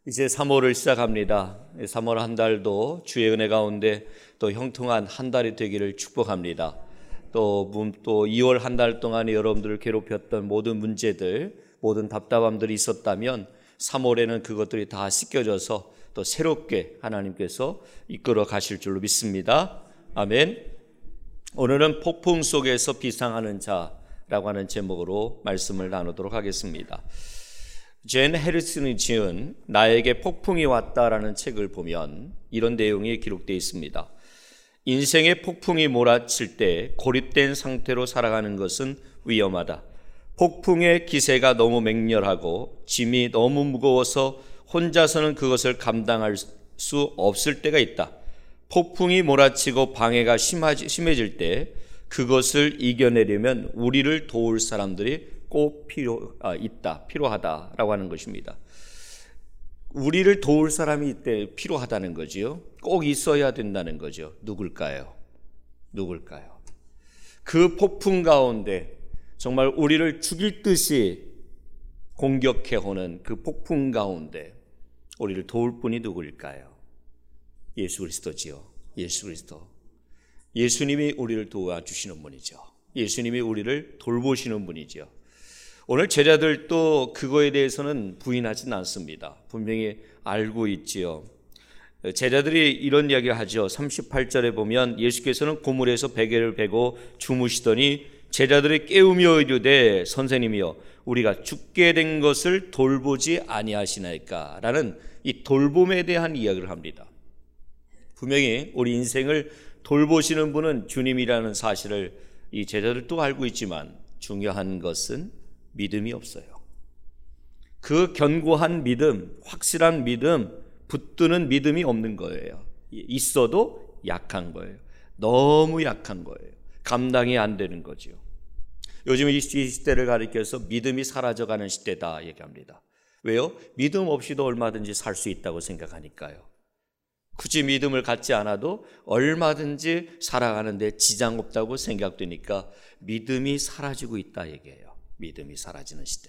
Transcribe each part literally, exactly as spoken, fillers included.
이제 삼월을 시작합니다. 삼월 한 달도 주의 은혜 가운데 또 형통한 한 달이 되기를 축복합니다. 또, 또 이월 한 달 동안에 여러분들을 괴롭혔던 모든 문제들, 모든 답답함들이 있었다면 삼월에는 그것들이 다 씻겨져서 또 새롭게 하나님께서 이끌어 가실 줄로 믿습니다. 아멘. 오늘은 폭풍 속에서 비상하는 자라고 하는 제목으로 말씀을 나누도록 하겠습니다. 젠 해리슨이 지은 나에게 폭풍이 왔다라는 책을 보면 이런 내용이 기록되어 있습니다. 인생의 폭풍이 몰아칠 때 고립된 상태로 살아가는 것은 위험하다. 폭풍의 기세가 너무 맹렬하고 짐이 너무 무거워서 혼자서는 그것을 감당할 수 없을 때가 있다. 폭풍이 몰아치고 방해가 심해질 때 그것을 이겨내려면 우리를 도울 사람들이 꼭 필요 아, 있다, 필요하다라고 하는 것입니다. 우리를 도울 사람이 이때 필요하다는 거지요. 꼭 있어야 된다는 거죠. 누굴까요? 누굴까요? 그 폭풍 가운데 정말 우리를 죽일 듯이 공격해오는 그 폭풍 가운데 우리를 도울 분이 누구일까요? 예수 그리스도지요. 예수 그리스도. 예수님이 우리를 도와주시는 분이죠. 예수님이 우리를 돌보시는 분이죠. 오늘 제자들도 그거에 대해서는 부인하진 않습니다. 분명히 알고 있지요. 제자들이 이런 이야기를 하죠. 삼십팔 절에 보면 예수께서는 고물에서 베개를 베고 주무시더니 제자들이 깨우며 이르되 선생님이여 우리가 죽게 된 것을 돌보지 아니하시나이까 라는 이 돌봄에 대한 이야기를 합니다. 분명히 우리 인생을 돌보시는 분은 주님이라는 사실을 이 제자들도 알고 있지만 중요한 것은 믿음이 없어요. 그 견고한 믿음, 확실한 믿음, 붙드는 믿음이 없는 거예요. 있어도 약한 거예요. 너무 약한 거예요. 감당이 안 되는 거죠. 요즘 이 시대를 가리켜서 믿음이 사라져가는 시대다 얘기합니다. 왜요? 믿음 없이도 얼마든지 살 수 있다고 생각하니까요. 굳이 믿음을 갖지 않아도 얼마든지 살아가는데 지장 없다고 생각되니까 믿음이 사라지고 있다 얘기해요. 믿음이 사라지는 시대.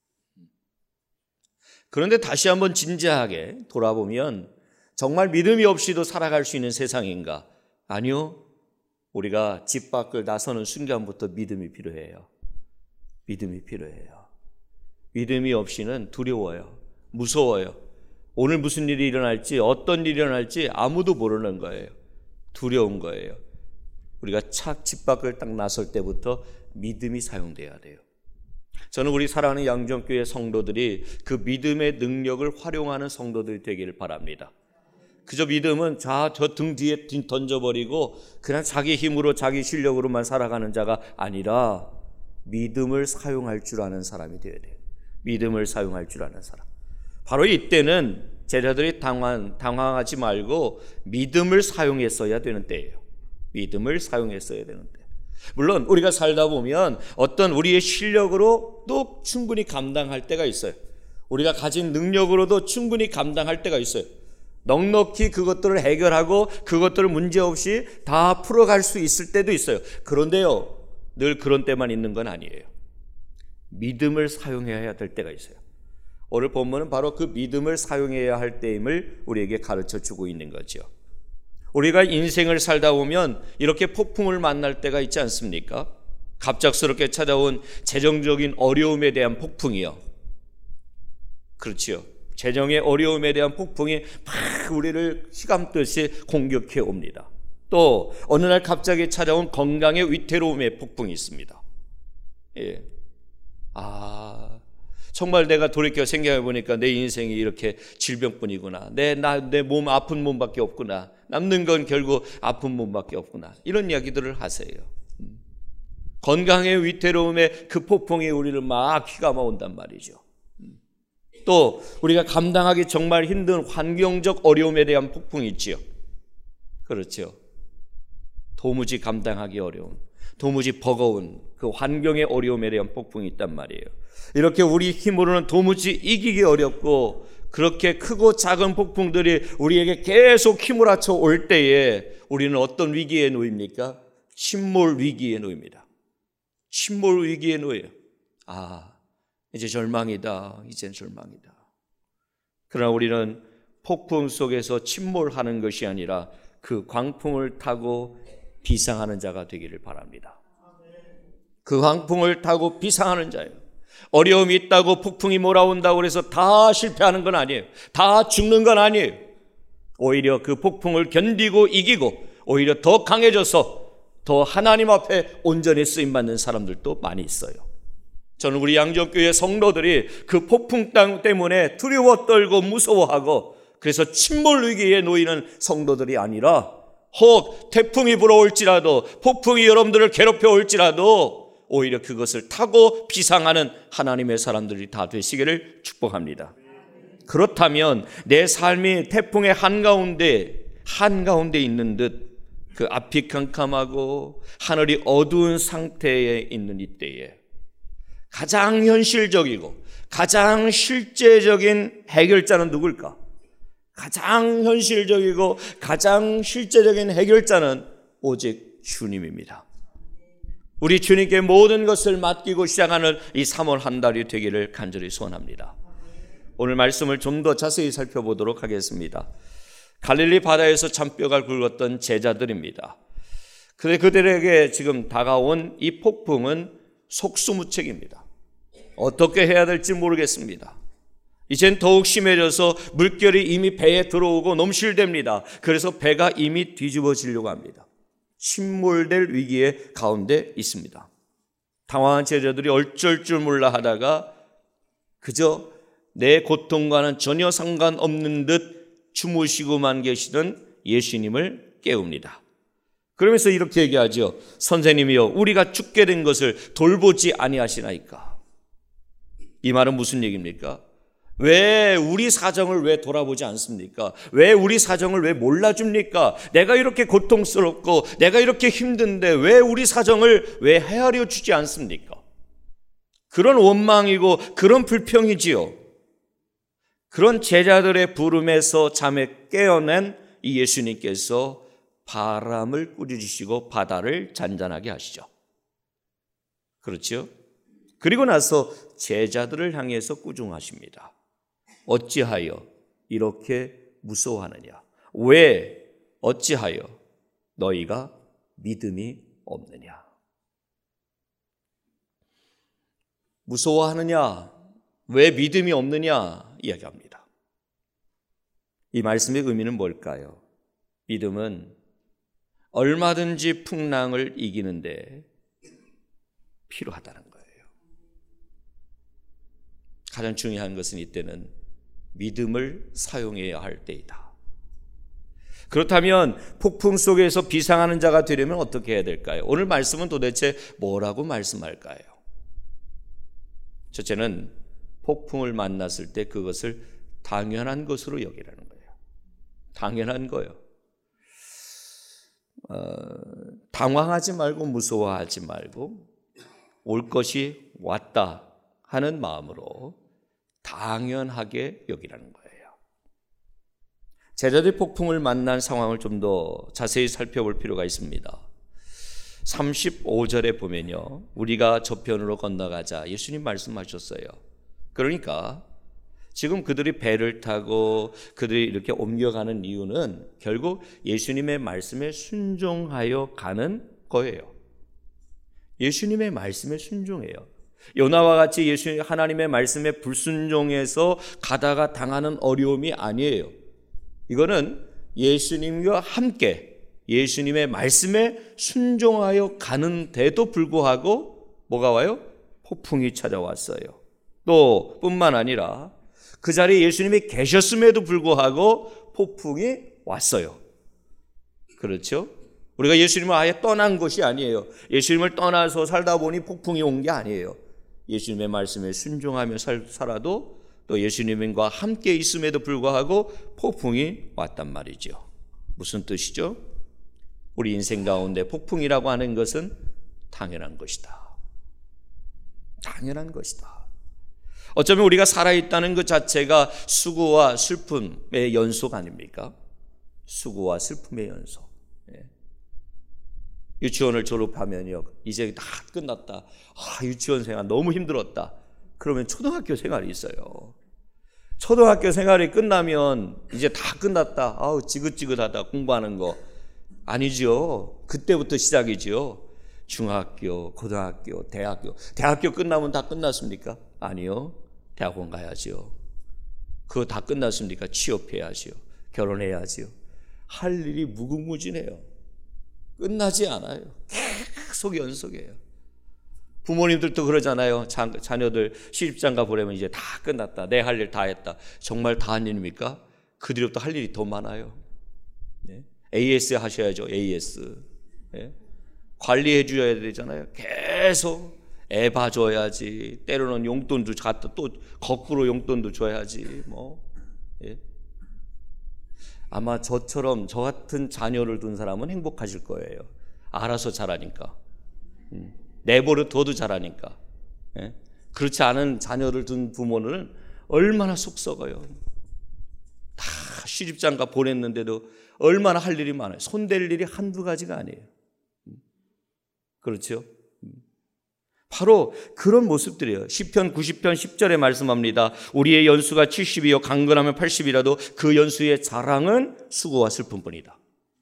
그런데 다시 한번 진지하게 돌아보면 정말 믿음이 없이도 살아갈 수 있는 세상인가? 아니요. 우리가 집 밖을 나서는 순간부터 믿음이 필요해요. 믿음이 필요해요. 믿음이 없이는 두려워요. 무서워요. 오늘 무슨 일이 일어날지, 어떤 일이 일어날지 아무도 모르는 거예요. 두려운 거예요. 우리가 착 집 밖을 딱 나설 때부터 믿음이 사용돼야 돼요. 저는 우리 사랑하는 양정교회 성도들이 그 믿음의 능력을 활용하는 성도들이 되기를 바랍니다. 그저 믿음은 저 등 뒤에 던져버리고 그냥 자기 힘으로 자기 실력으로만 살아가는 자가 아니라 믿음을 사용할 줄 아는 사람이 되어야 돼요. 믿음을 사용할 줄 아는 사람. 바로 이때는 제자들이 당황, 당황하지 말고 믿음을 사용했어야 되는 때예요. 믿음을 사용했어야 되는 때. 물론 우리가 살다 보면 어떤 우리의 실력으로도 충분히 감당할 때가 있어요. 우리가 가진 능력으로도 충분히 감당할 때가 있어요. 넉넉히 그것들을 해결하고 그것들을 문제없이 다 풀어갈 수 있을 때도 있어요. 그런데요, 늘 그런 때만 있는 건 아니에요. 믿음을 사용해야 될 때가 있어요. 오늘 본문은 바로 그 믿음을 사용해야 할 때임을 우리에게 가르쳐 주고 있는 거죠. 우리가 인생을 살다 보면 이렇게 폭풍을 만날 때가 있지 않습니까? 갑작스럽게 찾아온 재정적인 어려움에 대한 폭풍이요. 그렇지요. 재정의 어려움에 대한 폭풍이 막 우리를 휘감듯이 공격해 옵니다. 또 어느 날 갑자기 찾아온 건강의 위태로움의 폭풍이 있습니다. 예. 아, 정말 내가 돌이켜 생각해 보니까 내 인생이 이렇게 질병뿐이구나. 내 나 내 몸 아픈 몸밖에 없구나. 남는 건 결국 아픈 몸밖에 없구나. 이런 이야기들을 하세요. 건강의 위태로움에 그 폭풍이 우리를 막 휘감아 온단 말이죠. 또 우리가 감당하기 정말 힘든 환경적 어려움에 대한 폭풍이 있지요. 그렇죠. 도무지 감당하기 어려운, 도무지 버거운 그 환경의 어려움에 대한 폭풍이 있단 말이에요. 이렇게 우리 힘으로는 도무지 이기기 어렵고 그렇게 크고 작은 폭풍들이 우리에게 계속 휘몰아쳐 올 때에 우리는 어떤 위기에 놓입니까? 침몰 위기에 놓입니다. 침몰 위기에 놓여요. 아, 이제 절망이다. 이젠 절망이다. 그러나 우리는 폭풍 속에서 침몰하는 것이 아니라 그 광풍을 타고 비상하는 자가 되기를 바랍니다. 그 광풍을 타고 비상하는 자예요. 어려움이 있다고 폭풍이 몰아온다고 해서 다 실패하는 건 아니에요. 다 죽는 건 아니에요. 오히려 그 폭풍을 견디고 이기고 오히려 더 강해져서 더 하나님 앞에 온전히 쓰임받는 사람들도 많이 있어요. 저는 우리 양정교회 성도들이 그 폭풍 땅 때문에 두려워 떨고 무서워하고 그래서 침몰 위기에 놓이는 성도들이 아니라 혹 태풍이 불어올지라도 폭풍이 여러분들을 괴롭혀 올지라도 오히려 그것을 타고 비상하는 하나님의 사람들이 다 되시기를 축복합니다. 그렇다면 내 삶이 태풍의 한가운데 한가운데 있는 듯 그 앞이 캄캄하고 하늘이 어두운 상태에 있는 이때에 가장 현실적이고 가장 실제적인 해결자는 누굴까? 가장 현실적이고 가장 실제적인 해결자는 오직 주님입니다. 우리 주님께 모든 것을 맡기고 시작하는 이 삼월 한 달이 되기를 간절히 소원합니다. 오늘 말씀을 좀 더 자세히 살펴보도록 하겠습니다. 갈릴리 바다에서 잔뼈가 굵었던 제자들입니다. 그런데 그들에게 지금 다가온 이 폭풍은 속수무책입니다. 어떻게 해야 될지 모르겠습니다. 이젠 더욱 심해져서 물결이 이미 배에 들어오고 넘실댑니다. 그래서 배가 이미 뒤집어지려고 합니다. 침몰될 위기의 가운데 있습니다. 당황한 제자들이 어쩔 줄 몰라 하다가 그저 내 고통과는 전혀 상관없는 듯 주무시고만 계시던 예수님을 깨웁니다. 그러면서 이렇게 얘기하죠. 선생님이여, 우리가 죽게 된 것을 돌보지 아니하시나이까. 이 말은 무슨 얘기입니까? 왜 우리 사정을 왜 돌아보지 않습니까? 왜 우리 사정을 왜 몰라줍니까? 내가 이렇게 고통스럽고 내가 이렇게 힘든데 왜 우리 사정을 왜 헤아려 주지 않습니까? 그런 원망이고 그런 불평이지요. 그런 제자들의 부름에서 잠에 깨어난 이 예수님께서 바람을 꾸짖으시고 바다를 잔잔하게 하시죠. 그렇죠? 그리고 나서 제자들을 향해서 꾸중하십니다. 어찌하여 이렇게 무서워하느냐? 왜 어찌하여 너희가 믿음이 없느냐? 무서워하느냐? 왜 믿음이 없느냐? 이야기합니다. 이 말씀의 의미는 뭘까요? 믿음은 얼마든지 풍랑을 이기는데 필요하다는 거예요. 가장 중요한 것은 이때는 믿음을 사용해야 할 때이다. 그렇다면 폭풍 속에서 비상하는 자가 되려면 어떻게 해야 될까요? 오늘 말씀은 도대체 뭐라고 말씀할까요? 첫째는 폭풍을 만났을 때 그것을 당연한 것으로 여기라는 거예요. 당연한 거예요. 어, 당황하지 말고 무서워하지 말고 올 것이 왔다 하는 마음으로 당연하게 여기라는 거예요. 제자들이 폭풍을 만난 상황을 좀 더 자세히 살펴볼 필요가 있습니다. 삼십오 절에 보면요, 우리가 저편으로 건너가자 예수님 말씀하셨어요. 그러니까 지금 그들이 배를 타고 그들이 이렇게 옮겨가는 이유는 결국 예수님의 말씀에 순종하여 가는 거예요. 예수님의 말씀에 순종해요. 요나와 같이 예수 하나님의 말씀에 불순종해서 가다가 당하는 어려움이 아니에요. 이거는 예수님과 함께 예수님의 말씀에 순종하여 가는데도 불구하고 뭐가 와요? 폭풍이 찾아왔어요. 또 뿐만 아니라 그 자리에 예수님이 계셨음에도 불구하고 폭풍이 왔어요. 그렇죠? 우리가 예수님을 아예 떠난 것이 아니에요. 예수님을 떠나서 살다 보니 폭풍이 온 게 아니에요. 예수님의 말씀에 순종하며 살, 살아도 또 예수님과 함께 있음에도 불구하고 폭풍이 왔단 말이죠. 무슨 뜻이죠? 우리 인생 가운데 폭풍이라고 하는 것은 당연한 것이다. 당연한 것이다. 어쩌면 우리가 살아있다는 것 자체가 수고와 슬픔의 연속 아닙니까? 수고와 슬픔의 연속. 예. 유치원을 졸업하면요, 이제 다 끝났다. 아, 유치원 생활 너무 힘들었다. 그러면 초등학교 생활이 있어요. 초등학교 생활이 끝나면 이제 다 끝났다. 아우 지긋지긋하다 공부하는 거. 아니죠. 그때부터 시작이죠. 중학교, 고등학교, 대학교. 대학교 끝나면 다 끝났습니까? 아니요. 대학원 가야죠. 그거 다 끝났습니까? 취업해야죠. 결혼해야죠. 할 일이 무궁무진해요. 끝나지 않아요. 계속 연속이에요. 부모님들도 그러잖아요. 자, 자녀들 시집장가 보내면 이제 다 끝났다. 내 할 일 다 했다. 정말 다 한 일입니까? 그 뒤로부터 할 일이 더 많아요. 네? 에이에스 하셔야죠. 에이에스. 네? 관리해 줘야 되잖아요. 계속 애 봐줘야지. 때로는 용돈도 갖다 또 거꾸로 용돈도 줘야지. 뭐 예? 아마 저처럼 저 같은 자녀를 둔 사람은 행복하실 거예요. 알아서 자라니까. 음. 내버려 둬도 잘하니까. 예? 그렇지 않은 자녀를 둔 부모는 얼마나 속 썩어요. 다 시집장가 보냈는데도 얼마나 할 일이 많아요. 손댈 일이 한두 가지가 아니에요. 그렇죠? 바로 그런 모습들이에요. 시편 구십 편 십 절에 말씀합니다. 우리의 연수가 칠십이요 강건하면 팔십이라도 그 연수의 자랑은 수고와 슬픔뿐이다.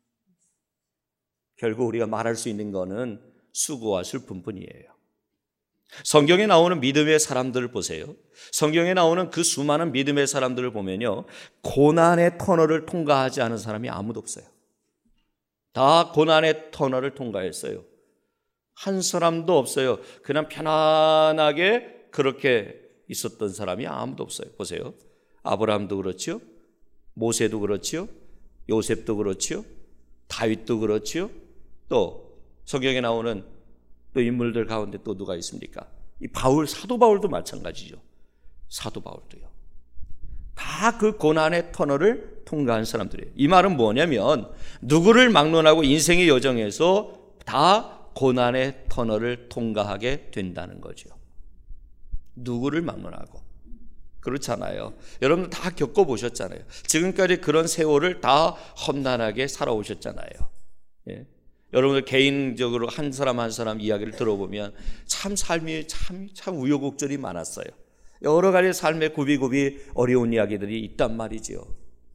결국 우리가 말할 수 있는 거는 수고와 슬픔뿐이에요. 성경에 나오는 믿음의 사람들을 보세요. 성경에 나오는 그 수많은 믿음의 사람들을 보면요, 고난의 터널을 통과하지 않은 사람이 아무도 없어요. 다 고난의 터널을 통과했어요. 한 사람도 없어요. 그냥 편안하게 그렇게 있었던 사람이 아무도 없어요. 보세요. 아브라함도 그렇죠. 모세도 그렇죠. 요셉도 그렇죠. 다윗도 그렇죠. 또 성경에 나오는 또 인물들 가운데 또 누가 있습니까? 이 바울, 사도 바울도 마찬가지죠. 사도 바울도요. 다 그 고난의 터널을 통과한 사람들이에요. 이 말은 뭐냐면 누구를 막론하고 인생의 여정에서 다 고난의 터널을 통과하게 된다는 거죠. 누구를 막론하고. 그렇잖아요. 여러분 다 겪어보셨잖아요. 지금까지 그런 세월을 다 험난하게 살아오셨잖아요. 예. 여러분들 개인적으로 한 사람 한 사람 이야기를 들어보면 참 삶이 참, 참 우여곡절이 많았어요. 여러 가지 삶의 굽이굽이 어려운 이야기들이 있단 말이죠.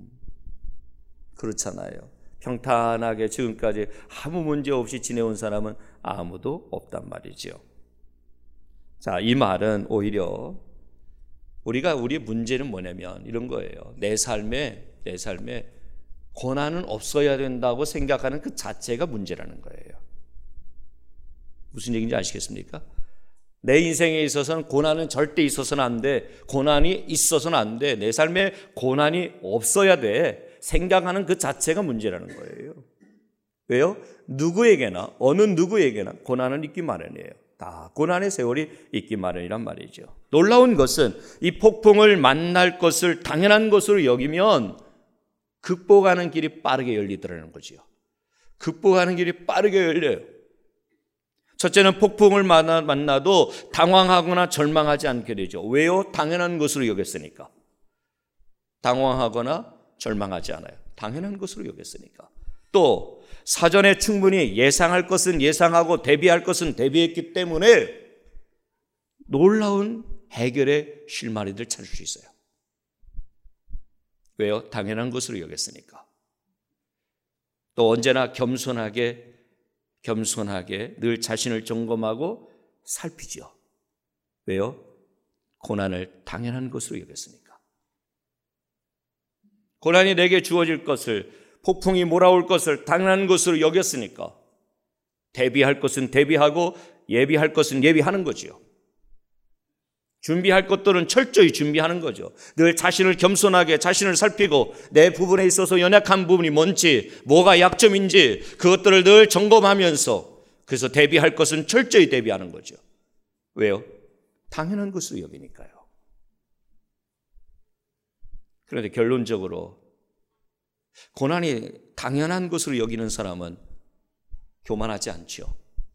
그렇잖아요. 평탄하게 지금까지 아무 문제 없이 지내온 사람은 아무도 없단 말이죠. 자, 이 말은 오히려 우리가 우리의 문제는 뭐냐면 이런 거예요. 내 삶에 내 삶에 고난은 없어야 된다고 생각하는 그 자체가 문제라는 거예요. 무슨 얘기인지 아시겠습니까? 내 인생에 있어서는 고난은 절대 있어서는 안 돼. 고난이 있어서는 안 돼. 내 삶에 고난이 없어야 돼. 생각하는 그 자체가 문제라는 거예요. 왜요? 누구에게나 어느 누구에게나 고난은 있기 마련이에요. 다 고난의 세월이 있기 마련이란 말이죠. 놀라운 것은 이 폭풍을 만날 것을 당연한 것으로 여기면 극복하는 길이 빠르게 열리더라는 거지요. 극복하는 길이 빠르게 열려요. 첫째는 폭풍을 만나, 만나도 당황하거나 절망하지 않게 되죠. 왜요? 당연한 것으로 여겼으니까. 당황하거나 절망하지 않아요. 당연한 것으로 여겼으니까. 또 사전에 충분히 예상할 것은 예상하고 대비할 것은 대비했기 때문에 놀라운 해결의 실마리를 찾을 수 있어요. 왜요? 당연한 것으로 여겼으니까. 또 언제나 겸손하게 겸손하게 늘 자신을 점검하고 살피죠. 왜요? 고난을 당연한 것으로 여겼으니까. 고난이 내게 주어질 것을, 폭풍이 몰아올 것을 당연한 것으로 여겼으니까 대비할 것은 대비하고 예비할 것은 예비하는 거지요. 준비할 것들은 철저히 준비하는 거죠. 늘 자신을 겸손하게 자신을 살피고 내 부분에 있어서 연약한 부분이 뭔지, 뭐가 약점인지 그것들을 늘 점검하면서 그래서 대비할 것은 철저히 대비하는 거죠. 왜요? 당연한 것으로 여기니까요. 그런데 결론적으로 고난이 당연한 것으로 여기는 사람은 교만하지 않죠.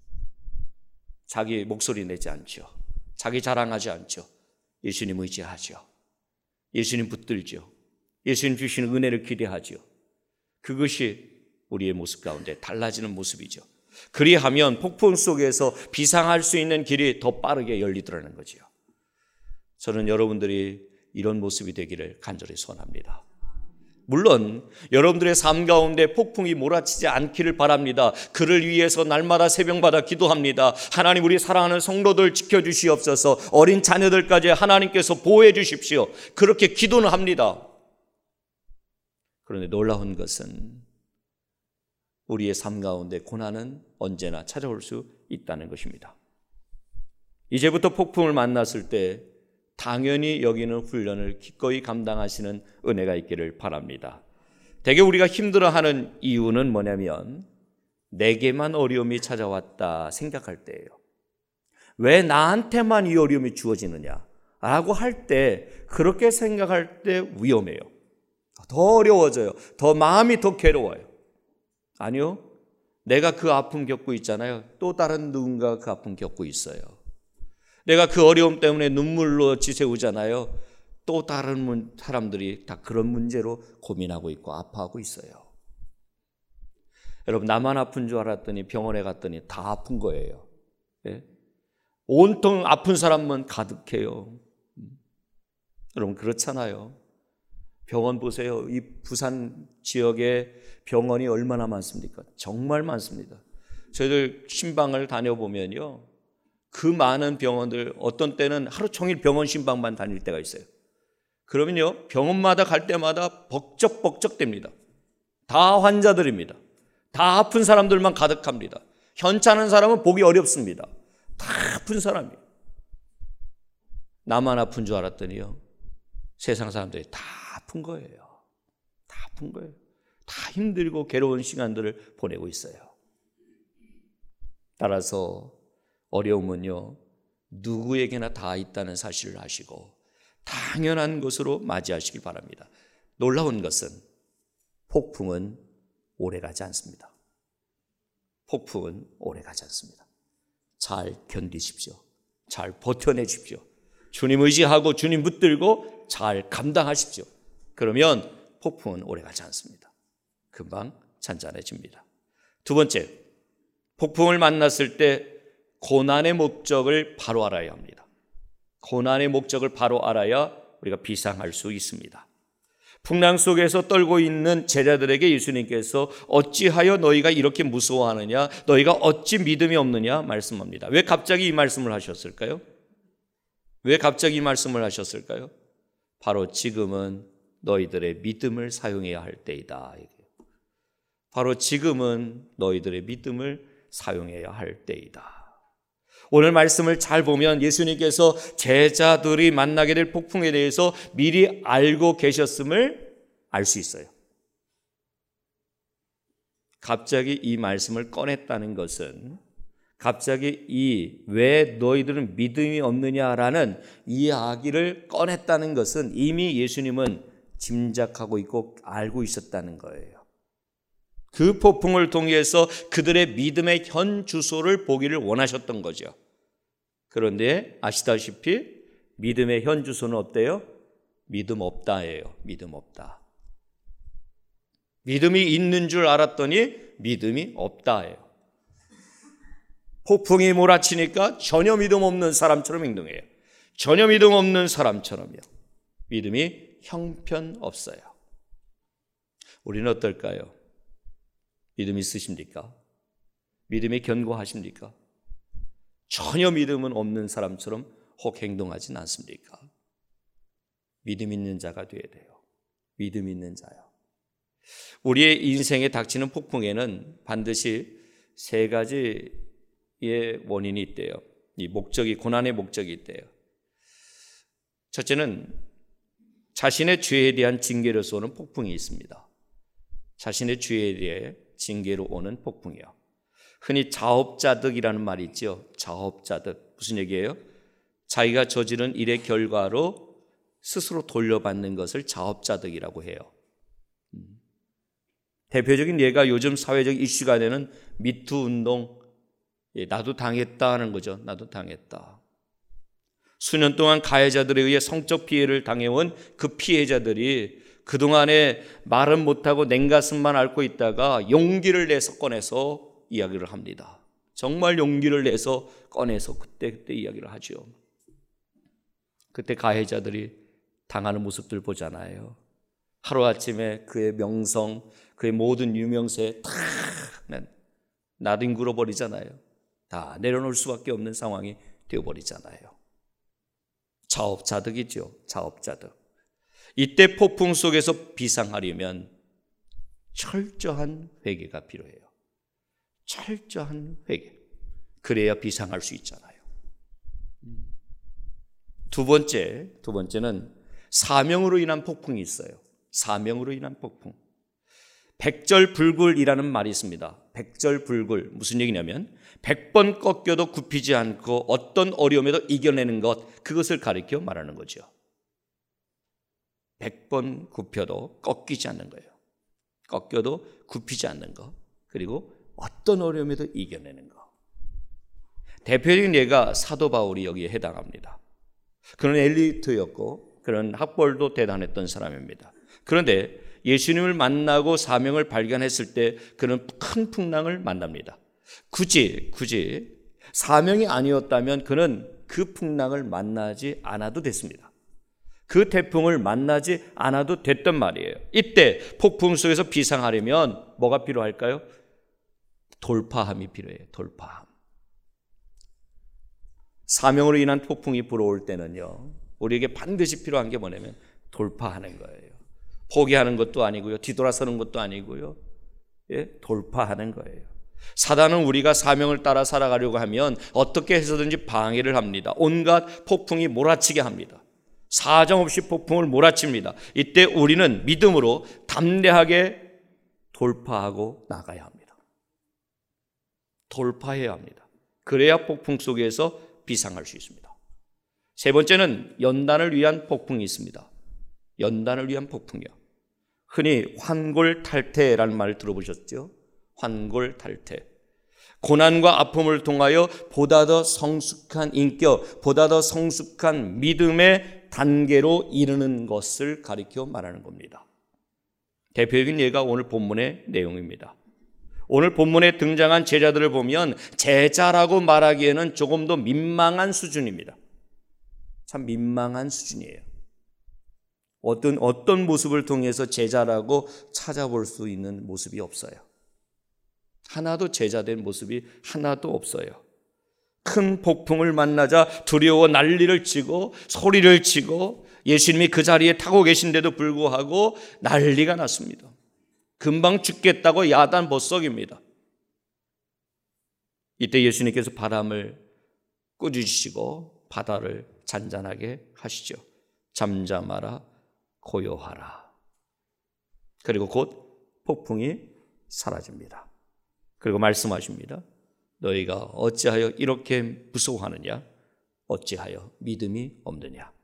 자기 목소리 내지 않죠. 자기 자랑하지 않죠. 예수님 의지하죠. 예수님 붙들죠. 예수님 주시는 은혜를 기대하죠. 그것이 우리의 모습 가운데 달라지는 모습이죠. 그리하면 폭풍 속에서 비상할 수 있는 길이 더 빠르게 열리더라는 거죠. 저는 여러분들이 이런 모습이 되기를 간절히 소원합니다. 물론 여러분들의 삶 가운데 폭풍이 몰아치지 않기를 바랍니다. 그를 위해서 날마다 새벽마다 기도합니다. 하나님, 우리 사랑하는 성도들 지켜주시옵소서. 어린 자녀들까지 하나님께서 보호해 주십시오. 그렇게 기도는 합니다. 그런데 놀라운 것은 우리의 삶 가운데 고난은 언제나 찾아올 수 있다는 것입니다. 이제부터 폭풍을 만났을 때 당연히 여기는 훈련을 기꺼이 감당하시는 은혜가 있기를 바랍니다. 대개 우리가 힘들어하는 이유는 뭐냐면 내게만 어려움이 찾아왔다 생각할 때예요. 왜 나한테만 이 어려움이 주어지느냐 라고 할 때, 그렇게 생각할 때 위험해요. 더 어려워져요. 더 마음이 더 괴로워요. 아니요, 내가 그 아픔 겪고 있잖아요. 또 다른 누군가가 그 아픔 겪고 있어요. 내가 그 어려움 때문에 눈물로 지새우잖아요. 또 다른 사람들이 다 그런 문제로 고민하고 있고 아파하고 있어요. 여러분, 나만 아픈 줄 알았더니 병원에 갔더니 다 아픈 거예요. 예? 온통 아픈 사람만 가득해요. 여러분, 그렇잖아요. 병원 보세요. 이 부산 지역에 병원이 얼마나 많습니까? 정말 많습니다. 저희들 신방을 다녀보면요, 그 많은 병원들 어떤 때는 하루 종일 병원 신방만 다닐 때가 있어요. 그러면요, 병원마다 갈 때마다 벅적벅적됩니다. 다 환자들입니다. 다 아픈 사람들만 가득합니다. 현찮은 사람은 보기 어렵습니다. 다 아픈 사람이에요. 나만 아픈 줄 알았더니요, 세상 사람들이 다 아픈 거예요. 다 아픈 거예요. 다 힘들고 괴로운 시간들을 보내고 있어요. 따라서 어려움은요, 누구에게나 다 있다는 사실을 아시고 당연한 것으로 맞이하시기 바랍니다. 놀라운 것은 폭풍은 오래가지 않습니다. 폭풍은 오래가지 않습니다. 잘 견디십시오. 잘 버텨내십시오. 주님 의지하고 주님 붙들고 잘 감당하십시오. 그러면 폭풍은 오래가지 않습니다. 금방 잔잔해집니다. 두 번째, 폭풍을 만났을 때 고난의 목적을 바로 알아야 합니다. 고난의 목적을 바로 알아야 우리가 비상할 수 있습니다. 풍랑 속에서 떨고 있는 제자들에게 예수님께서 어찌하여 너희가 이렇게 무서워하느냐, 너희가 어찌 믿음이 없느냐 말씀합니다. 왜 갑자기 이 말씀을 하셨을까요? 왜 갑자기 이 말씀을 하셨을까요? 바로 지금은 너희들의 믿음을 사용해야 할 때이다. 바로 지금은 너희들의 믿음을 사용해야 할 때이다. 오늘 말씀을 잘 보면 예수님께서 제자들이 만나게 될 폭풍에 대해서 미리 알고 계셨음을 알 수 있어요. 갑자기 이 말씀을 꺼냈다는 것은, 갑자기 이 왜 너희들은 믿음이 없느냐라는 이야기를 꺼냈다는 것은 이미 예수님은 짐작하고 있고 알고 있었다는 거예요. 그 폭풍을 통해서 그들의 믿음의 현 주소를 보기를 원하셨던 거죠. 그런데 아시다시피 믿음의 현 주소는 어때요? 믿음 없다예요. 믿음 없다. 믿음이 있는 줄 알았더니 믿음이 없다예요. 폭풍이 몰아치니까 전혀 믿음 없는 사람처럼 행동해요. 전혀 믿음 없는 사람처럼요. 믿음이 형편없어요. 우리는 어떨까요? 믿음 있으십니까? 믿음이 견고하십니까? 전혀 믿음은 없는 사람처럼 혹 행동하진 않습니까? 믿음 있는 자가 되어야 돼요. 믿음 있는 자요. 우리의 인생에 닥치는 폭풍에는 반드시 세 가지의 원인이 있대요. 이 목적이, 고난의 목적이 있대요. 첫째는 자신의 죄에 대한 징계로서 오는 폭풍이 있습니다. 자신의 죄에 대해 징계로 오는 폭풍이요. 흔히 자업자득이라는 말이 있죠. 자업자득. 무슨 얘기예요? 자기가 저지른 일의 결과로 스스로 돌려받는 것을 자업자득이라고 해요. 대표적인 예가 요즘 사회적 이슈가 되는 미투 운동. 나도 당했다는 거죠. 나도 당했다. 수년 동안 가해자들에 의해 성적 피해를 당해온 그 피해자들이 그동안에 말은 못하고 냉가슴만 앓고 있다가 용기를 내서 꺼내서 이야기를 합니다. 정말 용기를 내서 꺼내서 그때 그때 이야기를 하죠. 그때 가해자들이 당하는 모습들 보잖아요. 하루아침에 그의 명성, 그의 모든 유명세에 다 나뒹굴어 버리잖아요. 다 내려놓을 수밖에 없는 상황이 되어버리잖아요. 자업자득이죠. 자업자득. 이때 폭풍 속에서 비상하려면 철저한 회개가 필요해요. 철저한 회개. 그래야 비상할 수 있잖아요. 두 번째, 두 번째는 사명으로 인한 폭풍이 있어요. 사명으로 인한 폭풍. 백절불굴이라는 말이 있습니다. 백절불굴 무슨 얘기냐면 백 번 꺾여도 굽히지 않고 어떤 어려움에도 이겨내는 것, 그것을 가리켜 말하는 거죠. 백 번 굽혀도 꺾이지 않는 거예요. 꺾여도 굽히지 않는 것, 그리고 어떤 어려움에도 이겨내는 것. 대표적인 예가 사도 바울이 여기에 해당합니다. 그는 엘리트였고 그런 학벌도 대단했던 사람입니다. 그런데 예수님을 만나고 사명을 발견했을 때 그는 큰 풍랑을 만납니다. 굳이 굳이 사명이 아니었다면 그는 그 풍랑을 만나지 않아도 됐습니다. 그 태풍을 만나지 않아도 됐단 말이에요. 이때 폭풍 속에서 비상하려면 뭐가 필요할까요? 돌파함이 필요해요. 돌파함. 사명으로 인한 폭풍이 불어올 때는요, 우리에게 반드시 필요한 게 뭐냐면 돌파하는 거예요. 포기하는 것도 아니고요, 뒤돌아서는 것도 아니고요, 예? 돌파하는 거예요. 사단은 우리가 사명을 따라 살아가려고 하면 어떻게 해서든지 방해를 합니다. 온갖 폭풍이 몰아치게 합니다. 사정없이 폭풍을 몰아칩니다. 이때 우리는 믿음으로 담대하게 돌파하고 나가야 합니다. 돌파해야 합니다. 그래야 폭풍 속에서 비상할 수 있습니다. 세 번째는 연단을 위한 폭풍이 있습니다. 연단을 위한 폭풍이요. 흔히 환골탈태라는 말을 들어보셨죠? 환골탈태. 고난과 아픔을 통하여 보다 더 성숙한 인격, 보다 더 성숙한 믿음의 단계로 이르는 것을 가리켜 말하는 겁니다. 대표적인 예가 오늘 본문의 내용입니다. 오늘 본문에 등장한 제자들을 보면 제자라고 말하기에는 조금 더 민망한 수준입니다. 참 민망한 수준이에요. 어떤 어떤 모습을 통해서 제자라고 찾아볼 수 있는 모습이 없어요. 하나도 제자된 모습이 하나도 없어요. 큰 폭풍을 만나자 두려워 난리를 치고 소리를 치고 예수님이 그 자리에 타고 계신데도 불구하고 난리가 났습니다. 금방 죽겠다고 야단버석입니다. 이때 예수님께서 바람을 꾸짖으시고 바다를 잔잔하게 하시죠. 잠잠하라, 고요하라. 그리고 곧 폭풍이 사라집니다. 그리고 말씀하십니다. 너희가 어찌하여 이렇게 무서워하느냐? 어찌하여 믿음이 없느냐?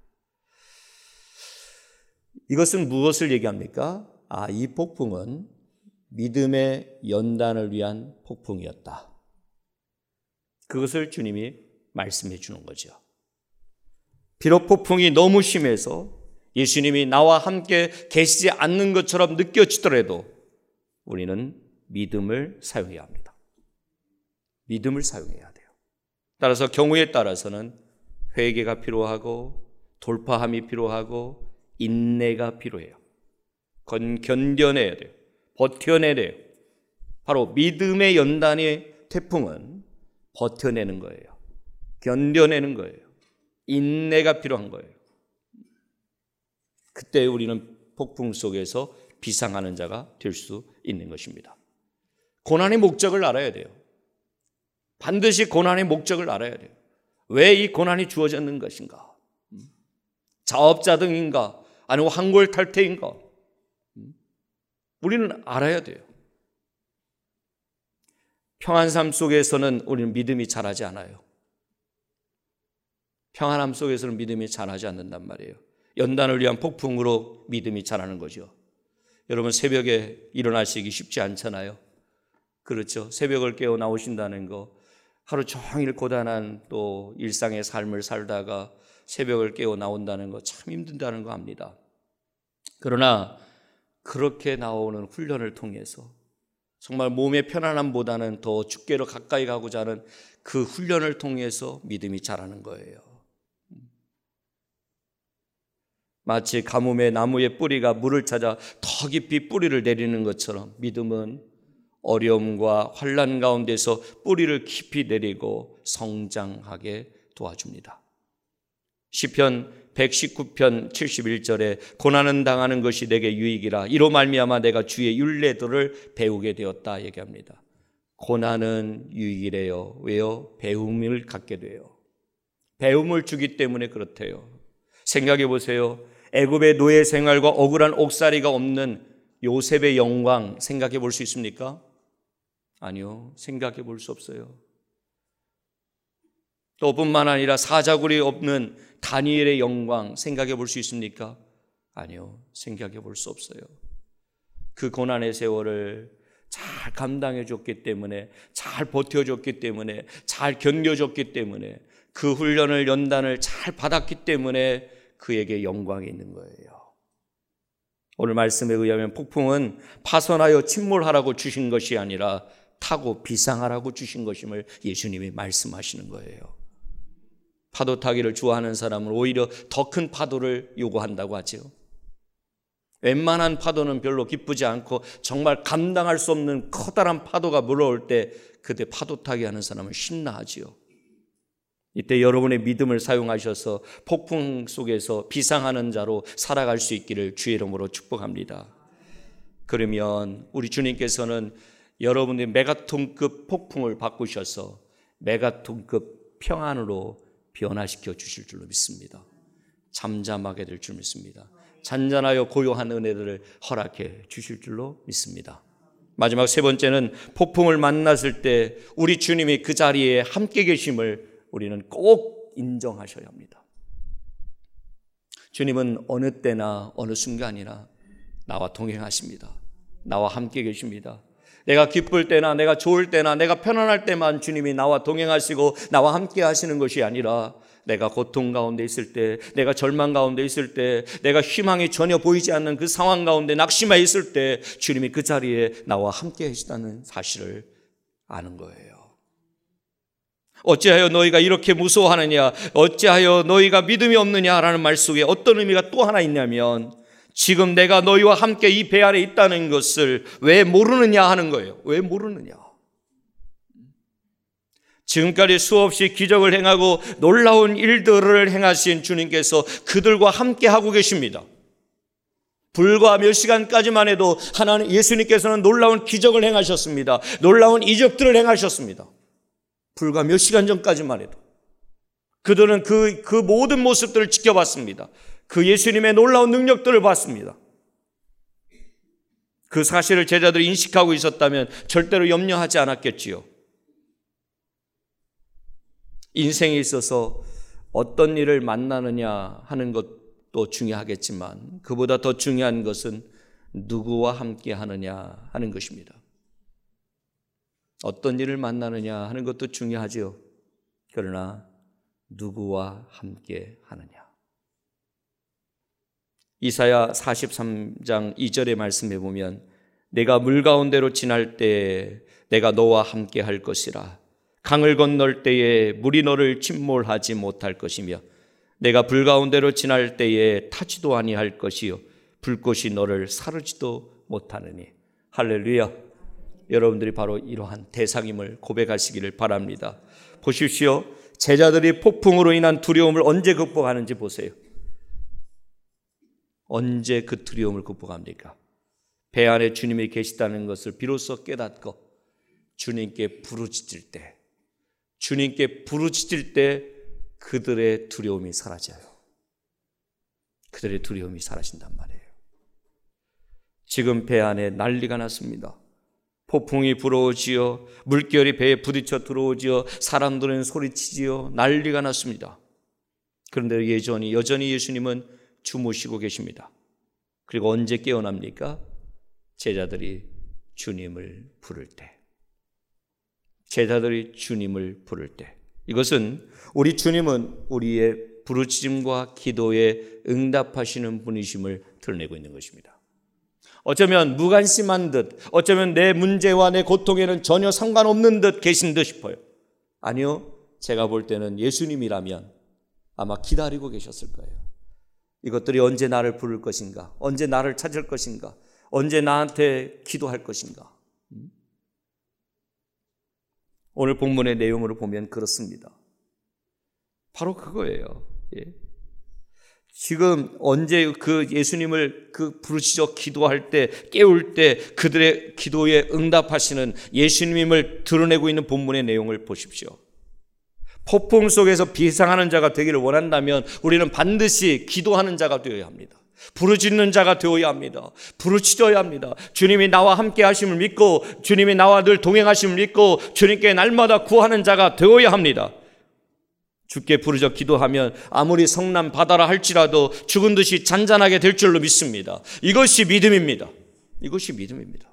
이것은 무엇을 얘기합니까? 아, 이 폭풍은 믿음의 연단을 위한 폭풍이었다. 그것을 주님이 말씀해 주는 거죠. 비록 폭풍이 너무 심해서 예수님이 나와 함께 계시지 않는 것처럼 느껴지더라도 우리는 믿음을 사용해야 합니다. 믿음을 사용해야 돼요. 따라서 경우에 따라서는 회개가 필요하고 돌파함이 필요하고 인내가 필요해요. 건 견뎌내야 돼요. 버텨내야 돼요. 바로 믿음의 연단의 태풍은 버텨내는 거예요. 견뎌내는 거예요. 인내가 필요한 거예요. 그때 우리는 폭풍 속에서 비상하는 자가 될 수 있는 것입니다. 고난의 목적을 알아야 돼요. 반드시 고난의 목적을 알아야 돼요. 왜 이 고난이 주어졌는 것인가? 자업자득인가? 아니면 환골탈태인가? 우리는 알아야 돼요. 평안한 삶 속에서는 우리는 믿음이 자라지 않아요. 평안함 속에서는 믿음이 자라지 않는단 말이에요. 연단을 위한 폭풍으로 믿음이 자라는 거죠. 여러분 새벽에 일어나시기 쉽지 않잖아요. 그렇죠. 새벽을 깨어 나오신다는 거, 하루 종일 고단한 또 일상의 삶을 살다가 새벽을 깨어 나온다는 거 참 힘든다는 거 압니다. 그러나 그렇게 나오는 훈련을 통해서 정말 몸의 편안함보다는 더 주께로 가까이 가고자 하는 그 훈련을 통해서 믿음이 자라는 거예요. 마치 가뭄의 나무의 뿌리가 물을 찾아 더 깊이 뿌리를 내리는 것처럼 믿음은 어려움과 환난 가운데서 뿌리를 깊이 내리고 성장하게 도와줍니다. 시편 백십구 편 칠십일 절에 고난은 당하는 것이 내게 유익이라 이로 말미암아 내가 주의 율례들을 배우게 되었다 얘기합니다. 고난은 유익이래요. 왜요? 배움을 갖게 돼요. 배움을 주기 때문에 그렇대요. 생각해 보세요. 애굽의 노예 생활과 억울한 옥살이가 없는 요셉의 영광 생각해 볼 수 있습니까? 아니요. 생각해 볼 수 없어요. 또 뿐만 아니라 사자굴이 없는 다니엘의 영광 생각해 볼 수 있습니까? 아니요. 생각해 볼 수 없어요. 그 고난의 세월을 잘 감당해 줬기 때문에, 잘 버텨줬기 때문에, 잘 견뎌줬기 때문에, 그 훈련을 연단을 잘 받았기 때문에 그에게 영광이 있는 거예요. 오늘 말씀에 의하면 폭풍은 파손하여 침몰하라고 주신 것이 아니라 타고 비상하라고 주신 것임을 예수님이 말씀하시는 거예요. 파도 타기를 좋아하는 사람은 오히려 더 큰 파도를 요구한다고 하죠. 웬만한 파도는 별로 기쁘지 않고 정말 감당할 수 없는 커다란 파도가 물어올 때 그때 파도 타기 하는 사람은 신나하지요. 이때 여러분의 믿음을 사용하셔서 폭풍 속에서 비상하는 자로 살아갈 수 있기를 주의 이름으로 축복합니다. 그러면 우리 주님께서는 여러분의 메가톤급 폭풍을 바꾸셔서 메가톤급 평안으로 변화시켜 주실 줄로 믿습니다. 잠잠하게 될 줄 믿습니다. 잔잔하여 고요한 은혜들을 허락해 주실 줄로 믿습니다. 마지막 세 번째는 폭풍을 만났을 때 우리 주님이 그 자리에 함께 계심을 우리는 꼭 인정하셔야 합니다. 주님은 어느 때나 어느 순간이나 나와 동행하십니다. 나와 함께 계십니다. 내가 기쁠 때나 내가 좋을 때나 내가 편안할 때만 주님이 나와 동행하시고 나와 함께 하시는 것이 아니라 내가 고통 가운데 있을 때, 내가 절망 가운데 있을 때, 내가 희망이 전혀 보이지 않는 그 상황 가운데 낙심해 있을 때 주님이 그 자리에 나와 함께 하시다는 사실을 아는 거예요. 어찌하여 너희가 이렇게 무서워하느냐, 어찌하여 너희가 믿음이 없느냐라는 말 속에 어떤 의미가 또 하나 있냐면 지금 내가 너희와 함께 이 배 안에 있다는 것을 왜 모르느냐 하는 거예요. 왜 모르느냐. 지금까지 수없이 기적을 행하고 놀라운 일들을 행하신 주님께서 그들과 함께 하고 계십니다. 불과 몇 시간까지만 해도 하나님 예수님께서는 놀라운 기적을 행하셨습니다. 놀라운 이적들을 행하셨습니다. 불과 몇 시간 전까지만 해도 그들은 그, 그 모든 모습들을 지켜봤습니다. 그 예수님의 놀라운 능력들을 봤습니다. 그 사실을 제자들이 인식하고 있었다면 절대로 염려하지 않았겠지요. 인생에 있어서 어떤 일을 만나느냐 하는 것도 중요하겠지만 그보다 더 중요한 것은 누구와 함께 하느냐 하는 것입니다. 어떤 일을 만나느냐 하는 것도 중요하지요. 그러나 누구와 함께 하느냐. 이사야 사십삼 장 이 절의 말씀에 보면 내가 물 가운데로 지날 때에 내가 너와 함께 할 것이라. 강을 건널 때에 물이 너를 침몰하지 못할 것이며 내가 불 가운데로 지날 때에 타지도 아니할 것이요 불꽃이 너를 사르지도 못하느니. 할렐루야. 여러분들이 바로 이러한 대상임을 고백하시기를 바랍니다. 보십시오. 제자들이 폭풍으로 인한 두려움을 언제 극복하는지 보세요. 언제 그 두려움을 극복합니까? 배 안에 주님이 계시다는 것을 비로소 깨닫고 주님께 부르짖을 때, 주님께 부르짖을 때 그들의 두려움이 사라져요. 그들의 두려움이 사라진단 말이에요. 지금 배 안에 난리가 났습니다. 폭풍이 불어오지요. 물결이 배에 부딪혀 들어오지요. 사람들은 소리치지요. 난리가 났습니다. 그런데 예전이, 여전히 예수님은 주무시고 계십니다. 그리고 언제 깨어납니까? 제자들이 주님을 부를 때. 제자들이 주님을 부를 때. 이것은 우리 주님은 우리의 부르짖음과 기도에 응답하시는 분이심을 드러내고 있는 것입니다. 어쩌면 무관심한 듯, 어쩌면 내 문제와 내 고통에는 전혀 상관없는 듯 계신 듯 싶어요. 아니요, 제가 볼 때는 예수님이라면 아마 기다리고 계셨을 거예요. 이것들이 언제 나를 부를 것인가? 언제 나를 찾을 것인가? 언제 나한테 기도할 것인가? 오늘 본문의 내용으로 보면 그렇습니다. 바로 그거예요. 예. 지금 언제 그 예수님을 그 부르시죠 기도할 때, 깨울 때 그들의 기도에 응답하시는 예수님을 드러내고 있는 본문의 내용을 보십시오. 폭풍 속에서 비상하는 자가 되기를 원한다면 우리는 반드시 기도하는 자가 되어야 합니다. 부르짖는 자가 되어야 합니다. 부르짖어야 합니다. 주님이 나와 함께 하심을 믿고, 주님이 나와 늘 동행하심을 믿고, 주님께 날마다 구하는 자가 되어야 합니다. 주께 부르짖어 기도하면 아무리 성난 바다라 할지라도 죽은 듯이 잔잔하게 될 줄로 믿습니다. 이것이 믿음입니다. 이것이 믿음입니다.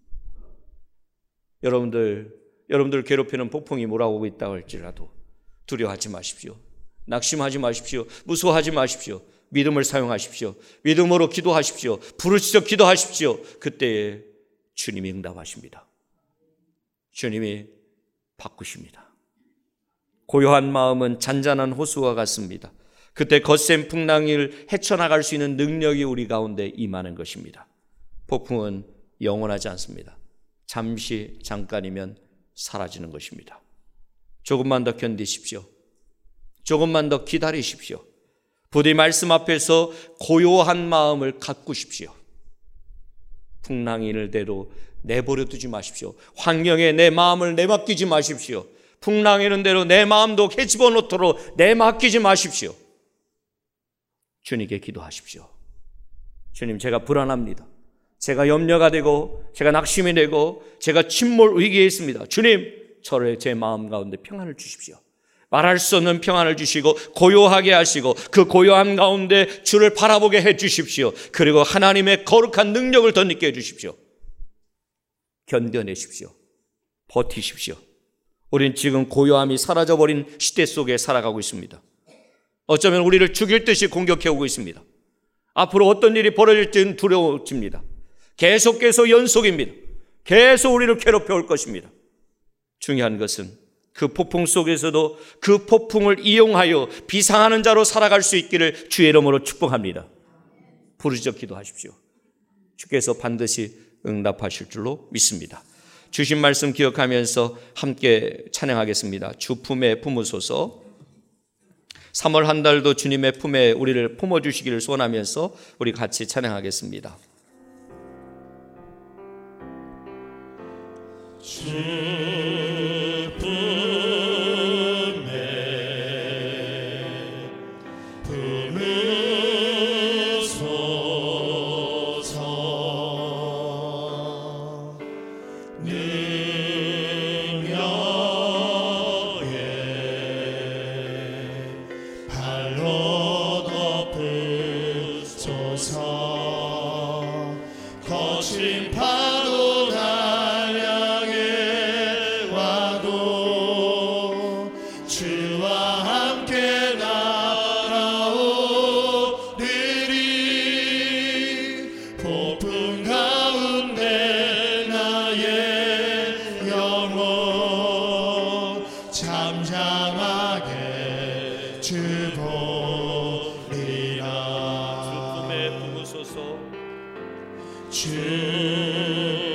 여러분들, 여러분들 괴롭히는 폭풍이 몰아오고 있다고 할지라도 두려워하지 마십시오. 낙심하지 마십시오. 무서워하지 마십시오. 믿음을 사용하십시오. 믿음으로 기도하십시오. 부르짖어 기도하십시오. 그때에 주님이 응답하십니다. 주님이 바꾸십니다. 고요한 마음은 잔잔한 호수와 같습니다. 그때 거센 풍랑을 헤쳐나갈 수 있는 능력이 우리 가운데 임하는 것입니다. 폭풍은 영원하지 않습니다. 잠시 잠깐이면 사라지는 것입니다. 조금만 더 견디십시오. 조금만 더 기다리십시오. 부디 말씀 앞에서 고요한 마음을 가꾸십시오. 풍랑이 있는 대로 내버려 두지 마십시오. 환경에 내 마음을 내맡기지 마십시오. 풍랑이 있는 대로 내 마음도 헤집어 놓도록 내맡기지 마십시오. 주님께 기도하십시오. 주님, 제가 불안합니다. 제가 염려가 되고 제가 낙심이 되고 제가 침몰 위기에 있습니다. 주님, 저를 제 마음 가운데 평안을 주십시오. 말할 수 없는 평안을 주시고 고요하게 하시고 그 고요함 가운데 주를 바라보게 해 주십시오. 그리고 하나님의 거룩한 능력을 덧입게 해 주십시오. 견뎌내십시오. 버티십시오. 우린 지금 고요함이 사라져버린 시대 속에 살아가고 있습니다. 어쩌면 우리를 죽일 듯이 공격해오고 있습니다. 앞으로 어떤 일이 벌어질지는 두려워집니다. 계속 계속 연속입니다. 계속 우리를 괴롭혀올 것입니다. 중요한 것은 그 폭풍 속에서도 그 폭풍을 이용하여 비상하는 자로 살아갈 수 있기를 주의 이름으로 축복합니다. 부르짖어 기도하십시오. 주께서 반드시 응답하실 줄로 믿습니다. 주신 말씀 기억하면서 함께 찬양하겠습니다. 주 품에 품으소서. 삼월 한 달도 주님의 품에 우리를 품어주시기를 소원하면서 우리 같이 찬양하겠습니다. 주 주